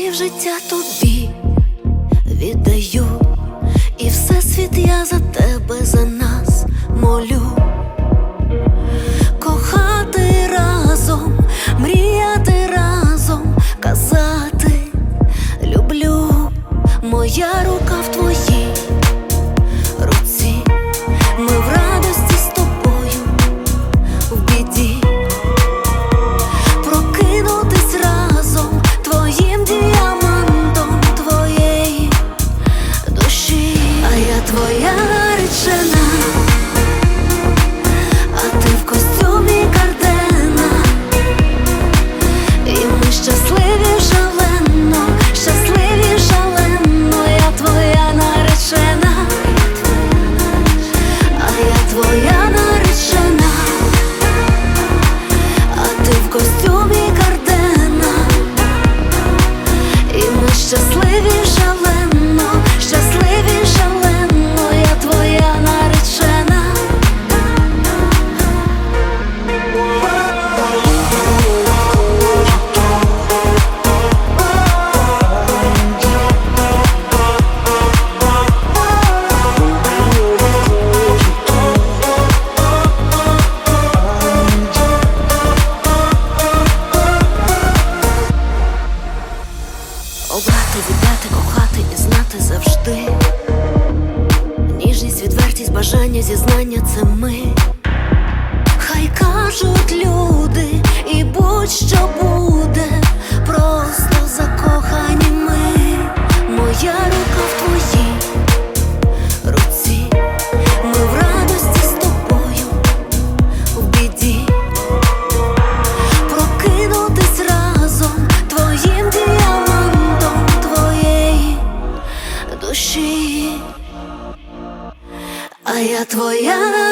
Життя тобі віддаю, і всесвіт я за тебе, за нас молю. Кохати разом, мріяти разом, казати люблю. Моя рука в твоїй руці, ми в радості з тобою, в біді. Прокинутись разом твоїм діамантом твоєї душі. А я твоя наречена, а ти в костюмі Гардена, і ми щасливі шалено, щасливі шалено. Я твоя наречена, а я твоя наречена, а ти в костюмі Гардена, і ми щасливі шалено, щасливі шалено. Я твоя наречена. Обрати, віддати, кохати і знати завжди. Ніжність, відвертість, бажання, зізнання — це ми. Хай кажуть люди, і будь-що буде, просто закохані ми. Моя рука в твоїй руці, ми в радості з тобою, в біді. Прокинутись разом твоїм діамантом твоєї душі. А я твоя